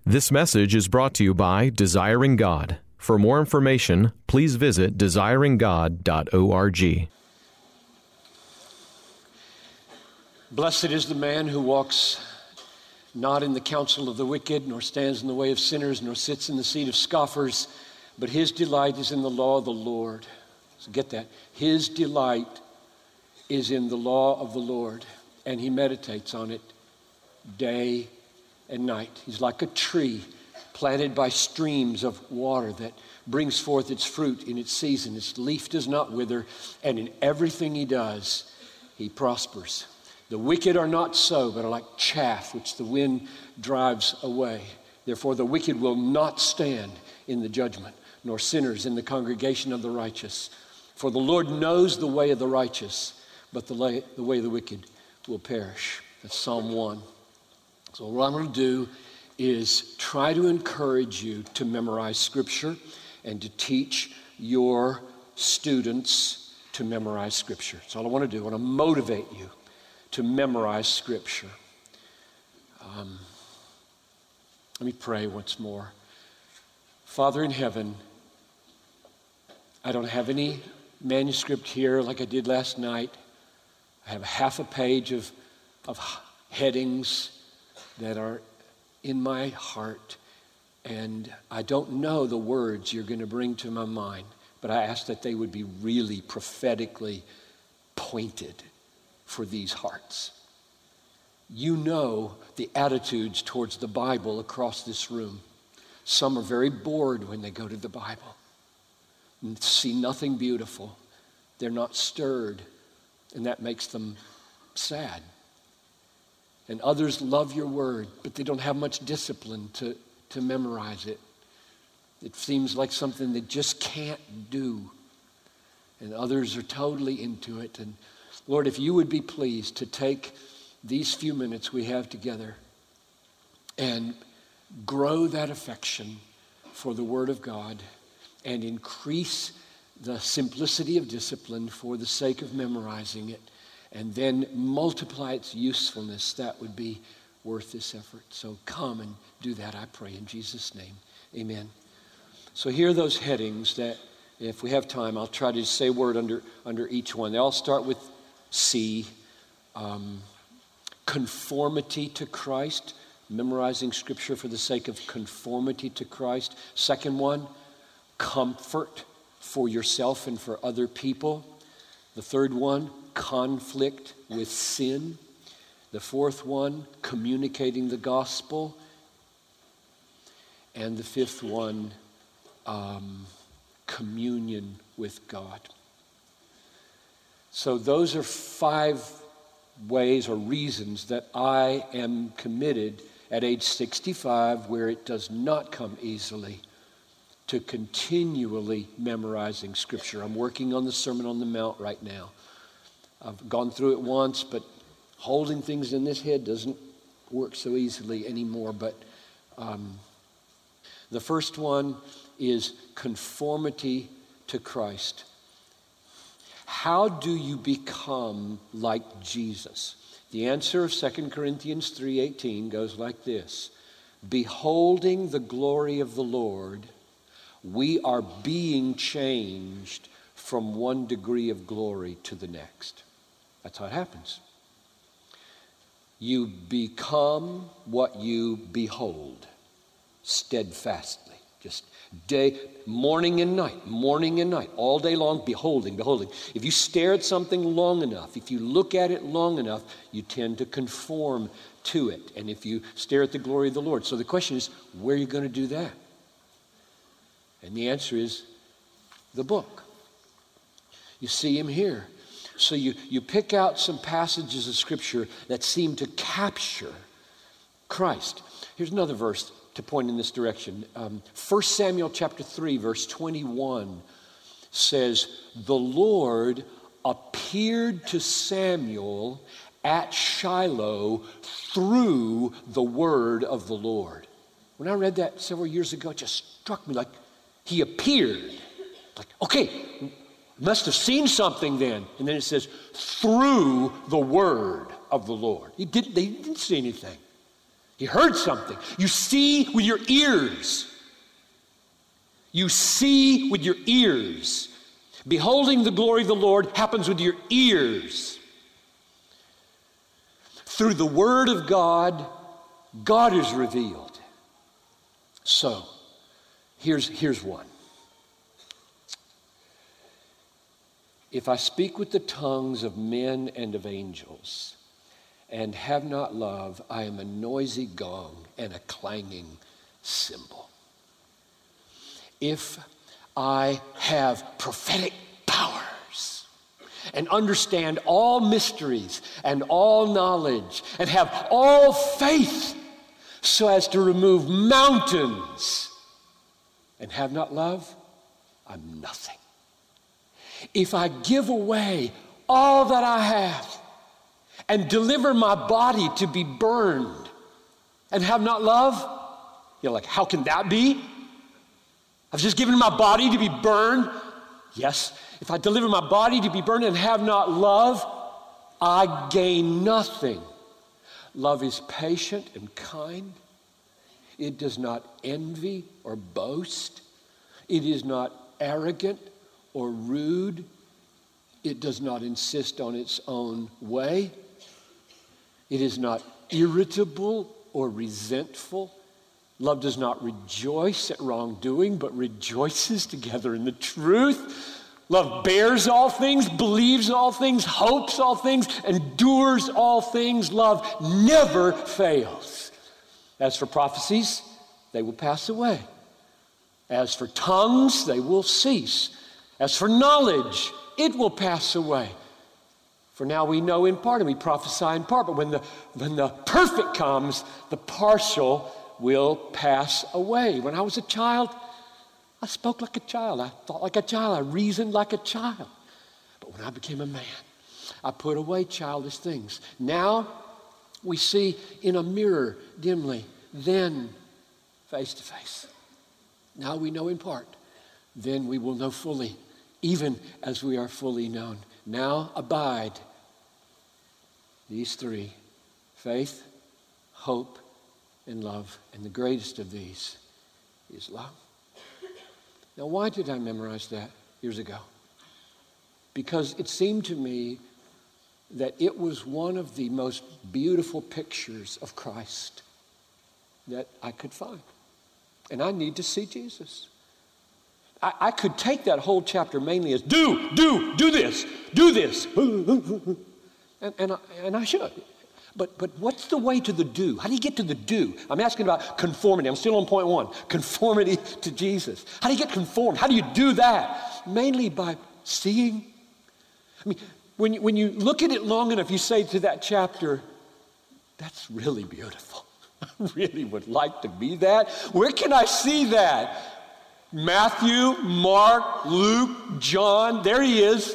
This message is brought to you by Desiring God. For more information, please visit desiringgod.org. Blessed is the man who walks not in the counsel of the wicked, nor stands in the way of sinners, nor sits in the seat of scoffers, but his delight is in the law of the Lord. So get that. His delight is in the law of the Lord, and he meditates on it day and night. He's like a tree planted by streams of water that brings forth its fruit in its season. Its leaf does not wither, and in everything he does, he prospers. The wicked are not so, but are like chaff which the wind drives away. Therefore the wicked will not stand in the judgment, nor sinners in the congregation of the righteous. For the Lord knows the way of the righteous, but the way of the wicked will perish. That's Psalm 1. So what I'm going to do is try to encourage you to memorize Scripture and to teach your students to memorize Scripture. That's all I want to do. I want to motivate you to memorize Scripture. Let me pray once more. Father in heaven, I don't have any manuscript here like I did last night. I have half a page of headings that are in my heart, and I don't know the words you're going to bring to my mind, but I ask that they would be really prophetically pointed for these hearts. You know the attitudes towards the Bible across this room. Some are very bored when they go to the Bible and see nothing beautiful. They're not stirred, and that makes them sad. And others love your word, but they don't have much discipline to memorize it. It seems like something they just can't do. And others are totally into it. And Lord, if you would be pleased to take these few minutes we have together and grow that affection for the Word of God and increase the simplicity of discipline for the sake of memorizing it, and then multiply its usefulness, that would be worth this effort. So come and do that, I pray, in Jesus' name. Amen. So here are those headings that, if we have time, I'll try to say a word under each one. They all start with C, conformity to Christ, memorizing Scripture for the sake of conformity to Christ. Second one, comfort for yourself and for other people. The third one, conflict with sin. The fourth one, communicating the gospel. And the fifth one, communion with God. So those are 5 ways or reasons that I am committed at age 65, where it does not come easily, to continually memorizing Scripture. I'm working on the Sermon on the Mount right now. I've gone through it once, but holding things in this head doesn't work so easily anymore. But the first one is conformity to Christ. How do you become like Jesus? The answer of 2 Corinthians 3:18 goes like this: beholding the glory of the Lord, we are being changed from one degree of glory to the next. That's how it happens. You become what you behold steadfastly. Just morning and night, all day long, beholding. If you stare at something long enough, if you look at it long enough, you tend to conform to it. And if you stare at the glory of the Lord. So the question is, where are you going to do that? And the answer is the book. You see him here. So you pick out some passages of Scripture that seem to capture Christ. Here's another verse to point in this direction. 1 Samuel chapter 3, verse 21 says, the Lord appeared to Samuel at Shiloh through the word of the Lord. When I read that several years ago, it just struck me like he appeared. Like, okay, must have seen something then. And then it says, through the word of the Lord. They didn't see anything. He heard something. You see with your ears. You see with your ears. Beholding the glory of the Lord happens with your ears. Through the Word of God, God is revealed. So, here's one. If I speak with the tongues of men and of angels, and have not love, I am a noisy gong and a clanging cymbal. If I have prophetic powers and understand all mysteries and all knowledge and have all faith so as to remove mountains and have not love, I'm nothing. If I give away all that I have and deliver my body to be burned and have not love, you're like, how can that be? I've just given my body to be burned. Yes, if I deliver my body to be burned and have not love, I gain nothing. Love is patient and kind. It does not envy or boast. It is not arrogant or rude. It does not insist on its own way. It is not irritable or resentful. Love does not rejoice at wrongdoing, but rejoices together in the truth. Love bears all things, believes all things, hopes all things, endures all things. Love never fails. As for prophecies, they will pass away. As for tongues, they will cease. As for knowledge, it will pass away. For now we know in part and we prophesy in part, but when the perfect comes, the partial will pass away. When I was a child, I spoke like a child. I thought like a child. I reasoned like a child. But when I became a man, I put away childish things. Now we see in a mirror dimly, then face to face. Now we know in part, then we will know fully, even as we are fully known. Now abide these three: faith, hope, and love. And the greatest of these is love. Now, why did I memorize that years ago? Because it seemed to me that it was one of the most beautiful pictures of Christ that I could find. And I need to see Jesus. I could take that whole chapter mainly as do this. And I should. But what's the way to the do? How do you get to the do? I'm asking about conformity. I'm still on point one. Conformity to Jesus. How do you get conformed? How do you do that? Mainly by seeing. I mean, when you look at it long enough, you say to that chapter, that's really beautiful. I really would like to be that. Where can I see that? Matthew, Mark, Luke, John, there he is.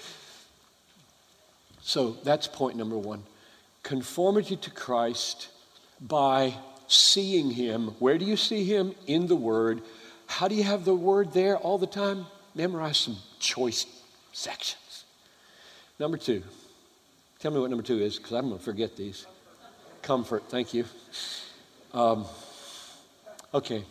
So that's point number one. Conformity to Christ by seeing him. Where do you see him? In the Word. How do you have the Word there all the time? Memorize some choice sections. Number two. Tell me what number two is, because I'm going to forget these. Comfort, thank you. Okay.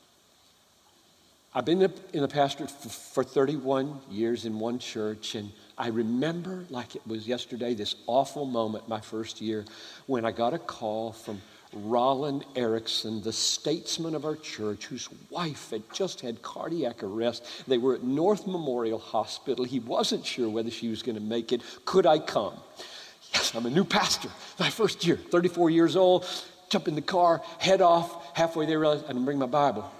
I've been in the pastorate for 31 years in one church, and I remember like it was yesterday, this awful moment my first year when I got a call from Roland Erickson, the statesman of our church, whose wife had just had cardiac arrest. They were at North Memorial Hospital. He wasn't sure whether she was going to make it. Could I come? Yes, I'm a new pastor. My first year, 34 years old, jump in the car, head off. Halfway there, realize I didn't bring my Bible.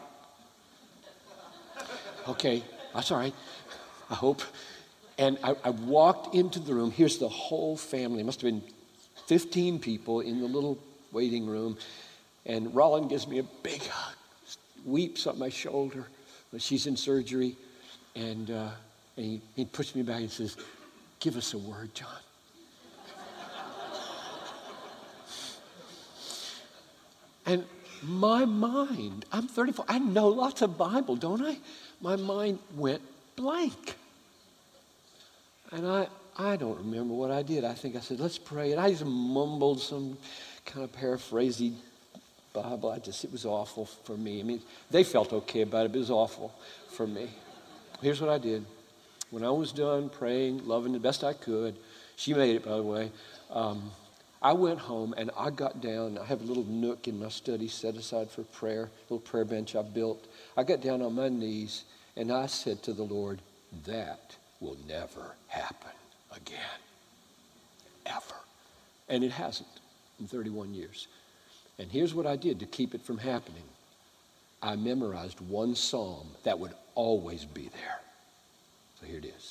Okay, that's all right, I hope. And I walked into the room. Here's the whole family. It must have been 15 people in the little waiting room. And Roland gives me a big hug, weeps on my shoulder. She's in surgery. And he pushed me back and says, give us a word, John. And my mind, I'm 34, I know lots of Bible, don't I? My mind went blank. And I don't remember what I did. I think I said, let's pray. And I just mumbled some kind of paraphrasing Bible. It was awful for me. I mean, they felt okay about it, but it was awful for me. Here's what I did. When I was done praying, loving the best I could, she made it, by the way, I went home and I got down. I have a little nook in my study set aside for prayer, a little prayer bench I built. I got down on my knees and I said to the Lord, that will never happen again, ever. And it hasn't in 31 years. And here's what I did to keep it from happening. I memorized one psalm that would always be there. So here it is.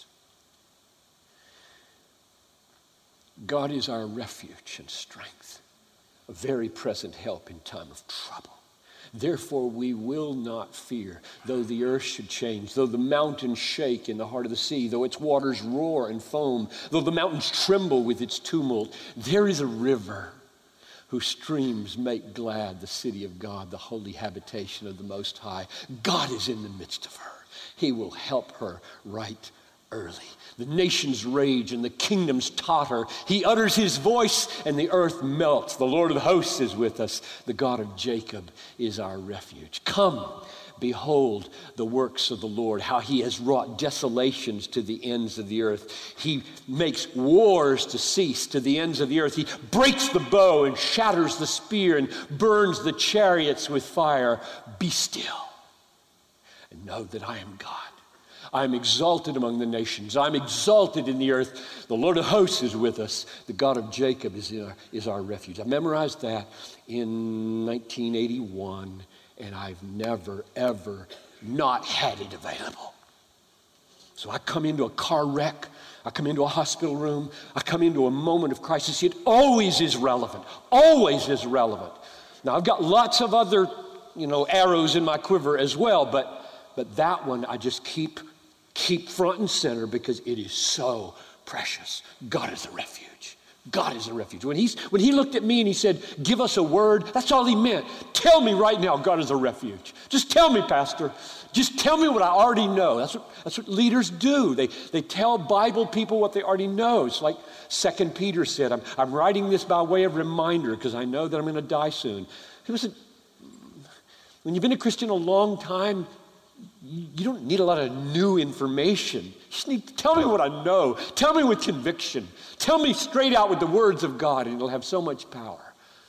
God is our refuge and strength, a very present help in time of trouble. Therefore we will not fear, though the earth should change, though the mountains shake in the heart of the sea, though its waters roar and foam, though the mountains tremble with its tumult. There is a river whose streams make glad the city of God, the holy habitation of the Most High. God is in the midst of her. He will help her right early. The nations rage and the kingdoms totter. He utters his voice and the earth melts. The Lord of the hosts is with us. The God of Jacob is our refuge. Come, behold the works of the Lord, how he has wrought desolations to the ends of the earth. He makes wars to cease to the ends of the earth. He breaks the bow and shatters the spear and burns the chariots with fire. Be still and know that I am God. I am exalted among the nations. I am exalted in the earth. The Lord of hosts is with us. The God of Jacob is our refuge. I memorized that in 1981, and I've never, ever not had it available. So I come into a car wreck. I come into a hospital room. I come into a moment of crisis. It always is relevant. Always is relevant. Now, I've got lots of other, arrows in my quiver as well, but that one I just keep front and center because it is so precious. God is a refuge. God is a refuge. When he looked at me and he said, give us a word, that's all he meant. Tell me right now, God is a refuge. Just tell me, Pastor. Just tell me what I already know. That's what leaders do. They tell Bible people what they already know. It's like 2 Peter said, I'm writing this by way of reminder because I know that I'm going to die soon. He said, when you've been a Christian a long time, you don't need a lot of new information. You just need to tell me what I know. Tell me with conviction. Tell me straight out with the words of God, and it'll have so much power.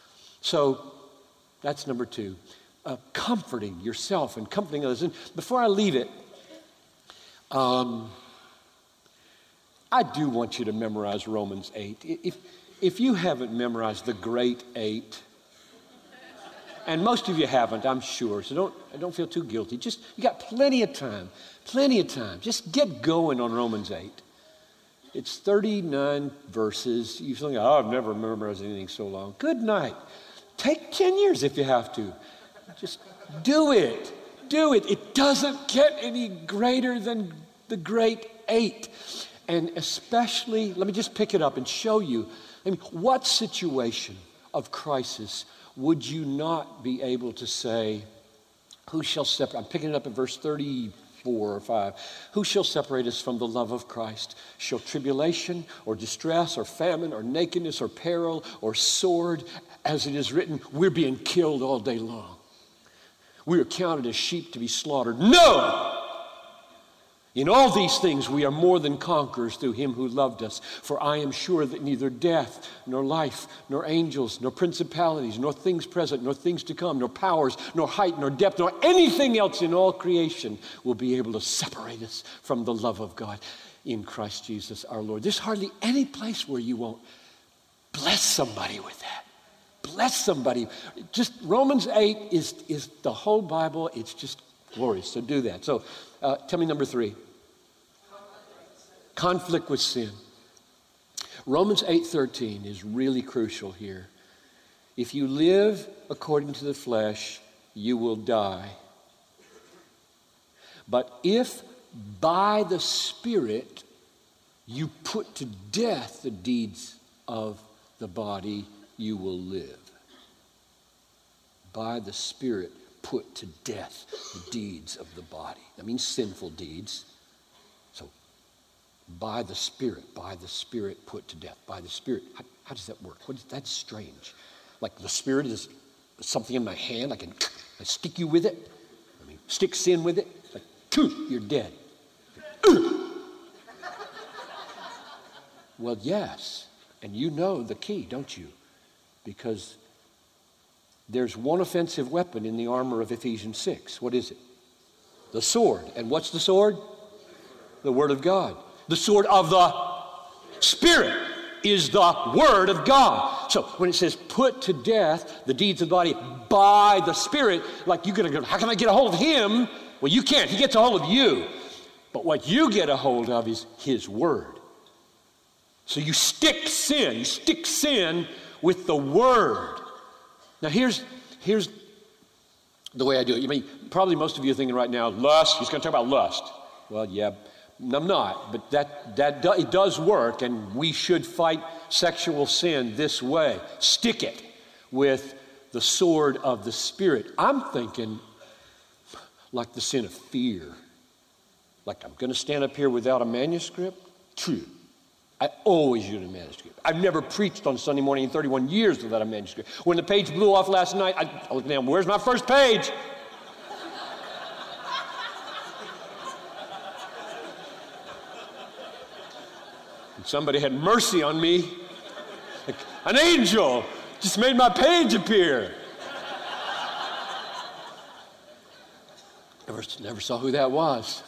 So that's number 2. Comforting yourself and comforting others. And before I leave it, I do want you to memorize Romans 8. If you haven't memorized the great 8, and most of you haven't, I'm sure, so don't feel too guilty. You got plenty of time. Just get going on Romans 8. It's 39 verses. You think, I've never memorized anything so long. Good night. Take 10 years if you have to. Just do it. It doesn't get any greater than the great 8. And especially, let me just pick it up and show you. What situation of crisis would you not be able to say, who shall separate? I'm picking it up at verse 34 or 5. Who shall separate us from the love of Christ? Shall tribulation or distress or famine or nakedness or peril or sword? As it is written, we're being killed all day long. We are counted as sheep to be slaughtered. No! In all these things we are more than conquerors through him who loved us. For I am sure that neither death, nor life, nor angels, nor principalities, nor things present, nor things to come, nor powers, nor height, nor depth, nor anything else in all creation will be able to separate us from the love of God in Christ Jesus our Lord. There's hardly any place where you won't bless somebody with that. Bless somebody. Just Romans 8 is the whole Bible. It's just glorious. So do that. So tell me number 3. Conflict with sin. Romans 8:13 is really crucial here. If you live according to the flesh, you will die. But if by the Spirit you put to death the deeds of the body, you will live. By the Spirit put to death the deeds of the body. That means sinful deeds. So, by the Spirit put to death. By the Spirit. How does that work? That's strange. Like the Spirit is something in my hand. I stick you with it. Stick sin with it. It's like, you're dead. Well, yes. And you know the key, don't you? Because there's one offensive weapon in the armor of Ephesians 6. What is it? The sword. And what's the sword? The Word of God. The sword of the Spirit is the Word of God. So when it says put to death the deeds of the body by the Spirit, like you're going to go, how can I get a hold of Him? Well, you can't. He gets a hold of you. But what you get a hold of is His Word. So you stick sin with the Word. Now here's the way I do it. I mean, probably most of you are thinking right now, lust. He's going to talk about lust. Well, yeah, I'm not, but it does work, and we should fight sexual sin this way. Stick it with the sword of the Spirit. I'm thinking like the sin of fear. Like I'm going to stand up here without a manuscript? True. I always use a manuscript. I've never preached on Sunday morning in 31 years without a manuscript. When the page blew off last night, I looked down, where's my first page? And somebody had mercy on me. Like an angel just made my page appear. Never saw who that was.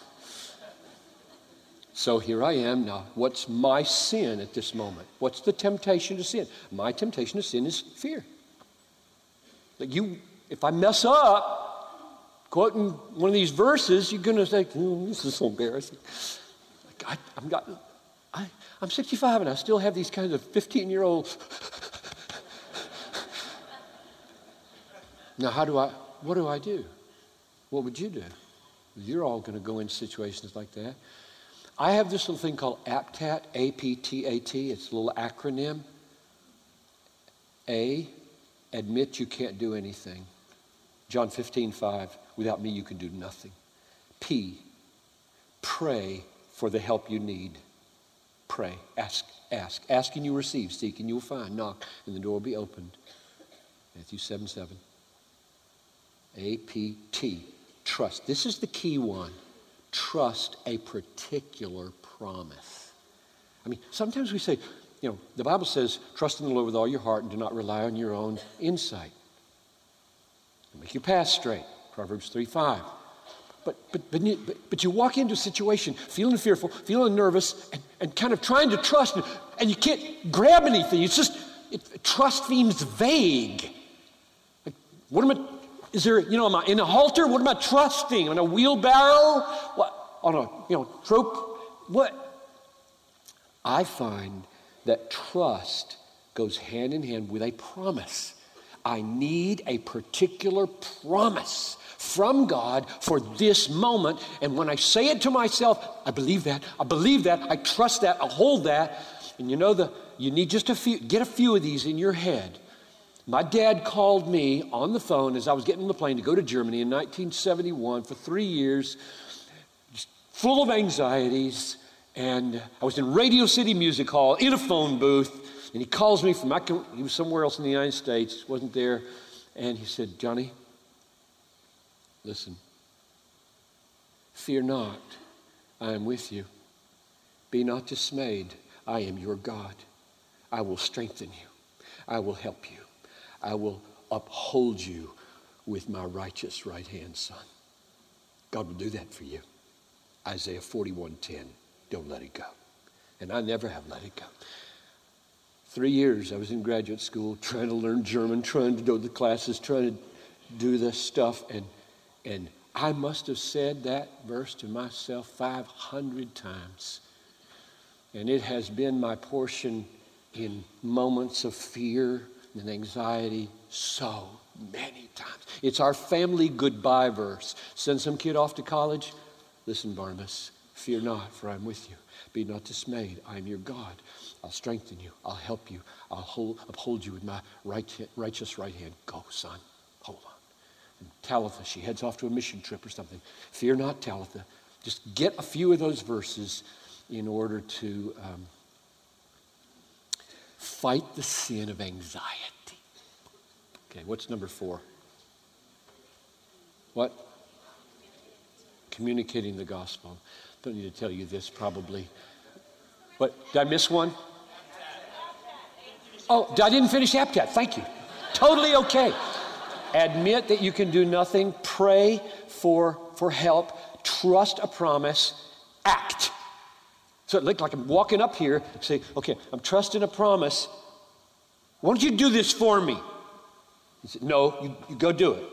So here I am now. What's my sin at this moment? What's the temptation to sin? My temptation to sin is fear. Like if I mess up, quoting one of these verses, you're going to say, this is so embarrassing. Like I'm 65 and I still have these kinds of 15-year-old. Now what do I do? What would you do? You're all going to go into situations like that. I have this little thing called APTAT, A-P-T-A-T. It's a little acronym. A, admit you can't do anything. John 15:5, without me you can do nothing. P, pray for the help you need. Pray, ask. Ask and you receive, seek and you will find, knock and the door will be opened. Matthew 7:7. A-P-T, trust. This is the key one. Trust a particular promise. I mean, sometimes we say, the Bible says, trust in the Lord with all your heart and do not rely on your own insight. Make your path straight, Proverbs 3:5. But you walk into a situation feeling fearful, feeling nervous, and kind of trying to trust, and you can't grab anything. Trust seems vague. Like, what am I? Is there, am I in a halter? What am I trusting? On a wheelbarrow? What? On a, trope? What? I find that trust goes hand in hand with a promise. I need a particular promise from God for this moment. And when I say it to myself, I believe that, I trust that, I hold that. And you need just get a few of these in your head. My dad called me on the phone as I was getting on the plane to go to Germany in 1971 for 3 years, just full of anxieties. And I was in Radio City Music Hall in a phone booth. And he calls me he was somewhere else in the United States, wasn't there. And he said, Johnny, listen, fear not, I am with you. Be not dismayed, I am your God. I will strengthen you. I will help you. I will uphold you with my righteous right hand, son. God will do that for you. Isaiah 41:10. Don't let it go. And I never have let it go. 3 years I was in graduate school trying to learn German, trying to go to the classes, trying to do this stuff. And I must have said that verse to myself 500 times. And it has been my portion in moments of fear and anxiety so many times. It's our family goodbye verse. Send some kid off to college. Listen, Barnabas, fear not, for I'm with you. Be not dismayed. I am your God. I'll strengthen you. I'll help you. I'll uphold you with my righteous right hand. Go, son. Hold on. And Talitha, she heads off to a mission trip or something. Fear not, Talitha. Just get a few of those verses in order to fight the sin of anxiety. Okay, what's number 4? What? Communicating the gospel. Don't need to tell you this probably. What? Did I miss one? Oh, I didn't finish APTAT. Thank you. Totally okay. Admit that you can do nothing. Pray for help. Trust a promise. Act. So it looked like I'm walking up here and say, okay, I'm trusting a promise. Why don't you do this for me? He said, no, you go do it.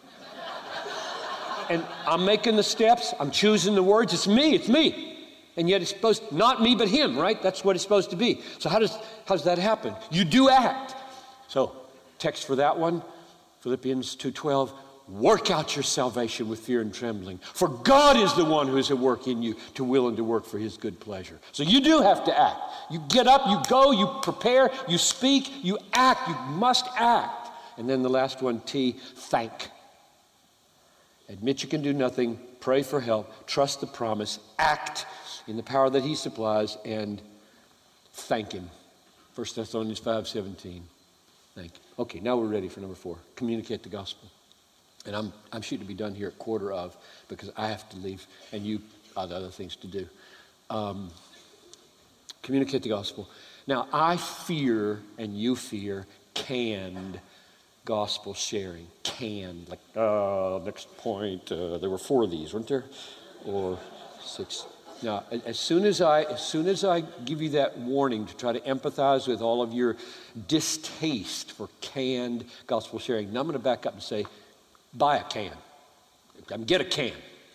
And I'm making the steps. I'm choosing the words. It's me. And yet it's supposed, not me, but him, right? That's what it's supposed to be. So how does that happen? You do act. So text for that one, Philippians 2:12. Work out your salvation with fear and trembling. For God is the one who is at work in you to will and to work for his good pleasure. So you do have to act. You get up, you go, you prepare, you speak, you act. You must act. And then the last one, T, thank. Admit you can do nothing. Pray for help. Trust the promise. Act in the power that he supplies, and thank him. 1 Thessalonians 5:17. Thank you. Okay, now we're ready for number 4. Communicate the gospel. And I'm shooting to be done here at 1:15 because I have to leave and you have other things to do. Communicate the gospel. Now, I fear and you fear canned gospel sharing. Canned. Like, next point, there were 4 of these, weren't there? Or 6. Now, as soon as I give you that warning to try to empathize with all of your distaste for canned gospel sharing, now I'm going to back up and say, buy a can. Get a can.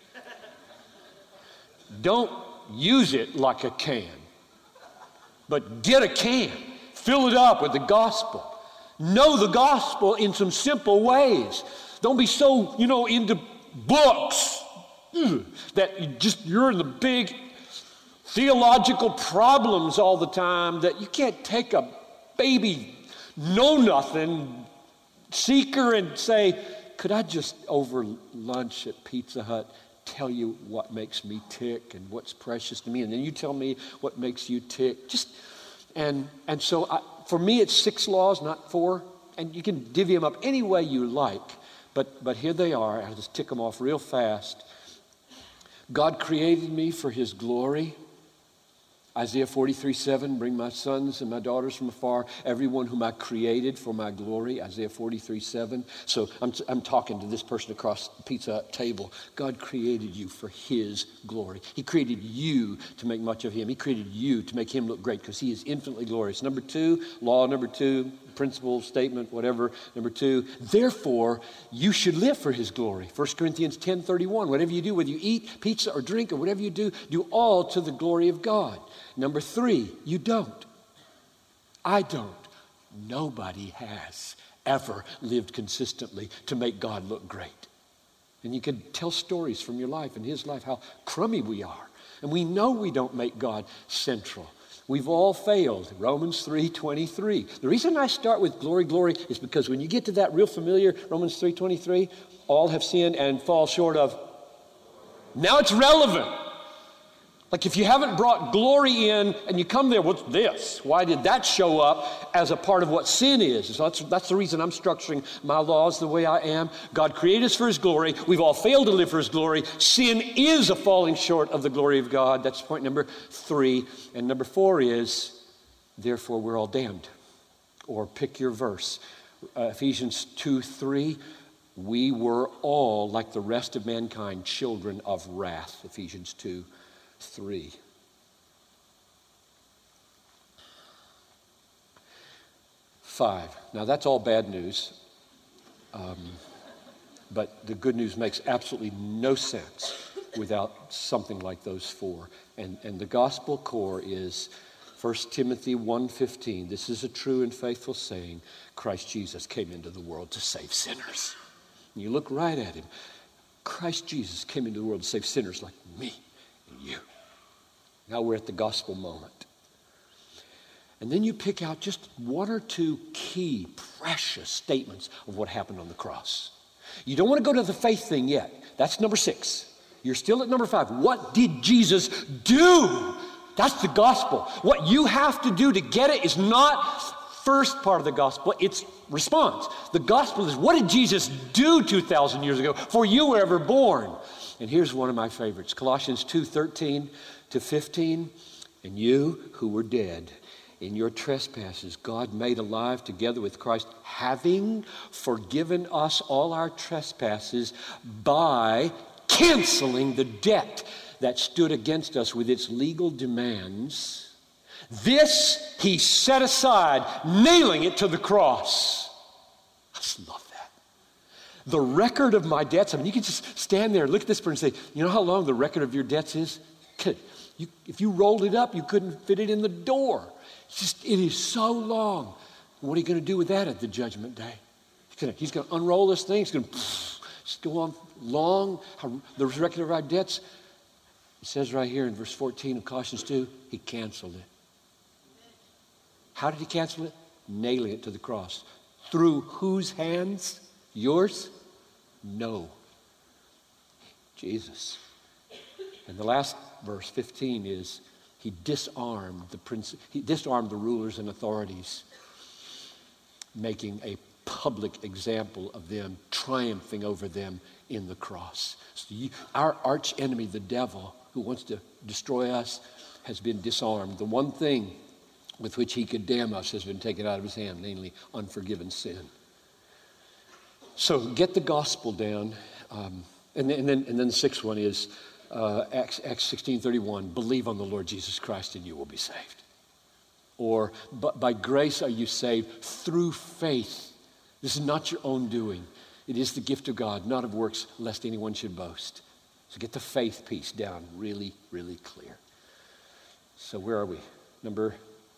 Don't use it like a can, but get a can. Fill it up with the gospel. Know the gospel in some simple ways. Don't be so, into books that you're in the big theological problems all the time that you can't take a baby know-nothing seeker and say, could I just over lunch at Pizza Hut tell you what makes me tick and what's precious to me, and then you tell me what makes you tick. So for me it's 6 laws, not 4, and you can divvy them up any way you like, but here they are. I'll just tick them off real fast. God created me for his glory. Isaiah 43:7, bring my sons and my daughters from afar, everyone whom I created for my glory. Isaiah 43:7. So I'm talking to this person across the Pizza Hut table. God created you for his glory. He created you to make much of him. He created you to make him look great because he is infinitely glorious. Number 2, law number 2, principle, statement, whatever. Number 2, therefore, you should live for his glory. 1 Corinthians 10:31, whatever you do, whether you eat pizza or drink or whatever you do all to the glory of God. Number 3, you don't. I don't. Nobody has ever lived consistently to make God look great. And you can tell stories from your life and his life how crummy we are. And we know we don't make God central. We've all failed. Romans 3:23. The reason I start with glory, glory is because when you get to that real familiar Romans 3:23, all have sinned and fall short of. Now it's relevant. Like if you haven't brought glory in and you come there, what's this? Why did that show up as a part of what sin is? So that's the reason I'm structuring my laws the way I am. God created us for his glory. We've all failed to live for his glory. Sin is a falling short of the glory of God. That's point number 3. And number 4 is, therefore we're all damned. Or pick your verse. Ephesians 2:3. We were all, like the rest of mankind, children of wrath. Ephesians 2:3. Five. Now that's all bad news, but the good news makes absolutely no sense without something like those 4. And the gospel core is 1 Timothy 1:15. This is a true and faithful saying. Christ Jesus came into the world to save sinners. And you look right at him. Christ Jesus came into the world to save sinners like me and you. Now we're at the gospel moment. And then you pick out just 1 or 2 key, precious statements of what happened on the cross. You don't want to go to the faith thing yet. That's number 6. You're still at number 5. What did Jesus do? That's the gospel. What you have to do to get it is not first part of the gospel, it's response. The gospel is, what did Jesus do 2,000 years ago for you were ever born? And here's one of my favorites, Colossians 2:13-15. And you who were dead in your trespasses, God made alive together with Christ, having forgiven us all our trespasses by canceling the debt that stood against us with its legal demands. This he set aside, nailing it to the cross. I just love that. The record of my debts, you can just stand there and look at this person and say, you know how long the record of your debts is? If you rolled it up, you couldn't fit it in the door. It is so long. What are you going to do with that at the judgment day? He's going to unroll this thing. He's going to just go on long. The record of our debts, it says right here in verse 14 of Colossians 2, he canceled it. How did he cancel it? Nailing it to the cross. Through whose hands? Yours? No. Jesus. And the last verse, 15, is he disarmed the rulers and authorities, making a public example of them, triumphing over them in the cross. So our arch enemy, the devil, who wants to destroy us, has been disarmed. The one thing with which he could damn us has been taken out of his hand, namely unforgiven sin. So get the gospel down. And then the sixth one is Acts 16:31, believe on the Lord Jesus Christ and you will be saved. Or, but by grace are you saved through faith. This is not your own doing. It is the gift of God, not of works, lest anyone should boast. So get the faith piece down really, really clear. So where are we? Number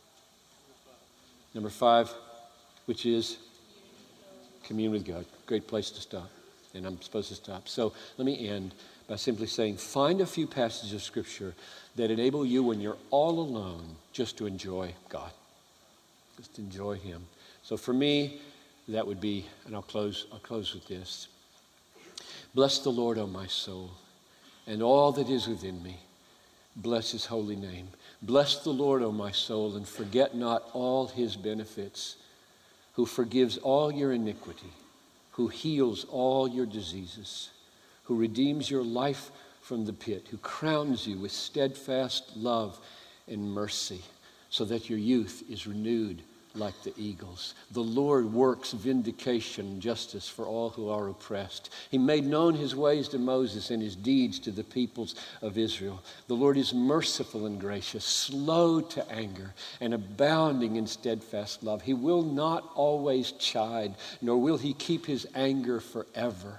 5, which is commune with God. Great place to stop. And I'm supposed to stop. So let me end by simply saying, find a few passages of Scripture that enable you when you're all alone just to enjoy God. Just enjoy Him. So for me, that would be, and I'll close with this. Bless the Lord, O my soul, and all that is within me. Bless His holy name. Bless the Lord, O my soul, and forget not all His benefits, who forgives all your iniquity, who heals all your diseases, who redeems your life from the pit, who crowns you with steadfast love and mercy, so that your youth is renewed like the eagles. The Lord works vindication and justice for all who are oppressed. He made known His ways to Moses and His deeds to the peoples of Israel. The Lord is merciful and gracious, slow to anger, and abounding in steadfast love. He will not always chide, nor will He keep His anger forever.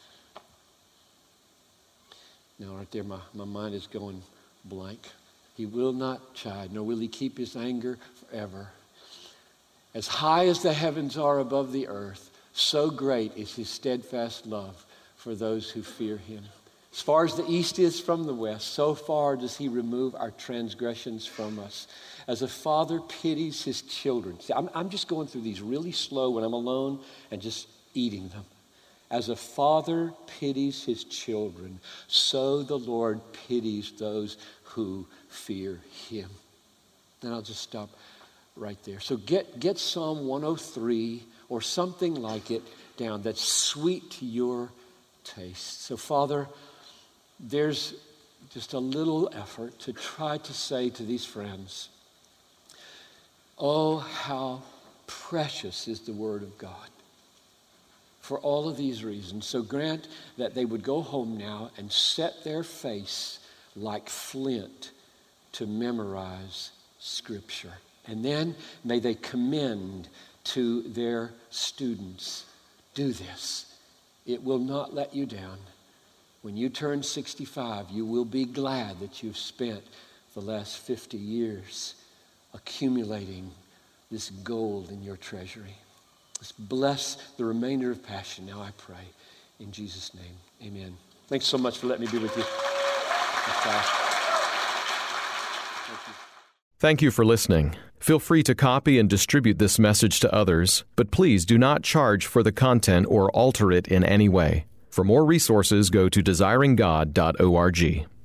Now, right there, my mind is going blank. He will not chide, nor will He keep His anger forever. As high as the heavens are above the earth, so great is His steadfast love for those who fear Him. As far as the east is from the west, so far does He remove our transgressions from us. As a father pities his children. See, I'm just going through these really slow when I'm alone and just eating them. As a father pities his children, so the Lord pities those who fear Him. And I'll just stop right there. So get Psalm 103 or something like it down that's sweet to your taste. So Father, there's just a little effort to try to say to these friends, oh, how precious is the Word of God. For all of these reasons. So grant that they would go home now and set their face like flint to memorize Scripture. And then may they commend to their students, do this. It will not let you down. When you turn 65, you will be glad that you've spent the last 50 years accumulating this gold in your treasury. Let's bless the remainder of Passion now, I pray. In Jesus' name, amen. Thanks so much for letting me be with you. Thank you. Thank you for listening. Feel free to copy and distribute this message to others, but please do not charge for the content or alter it in any way. For more resources, go to desiringgod.org.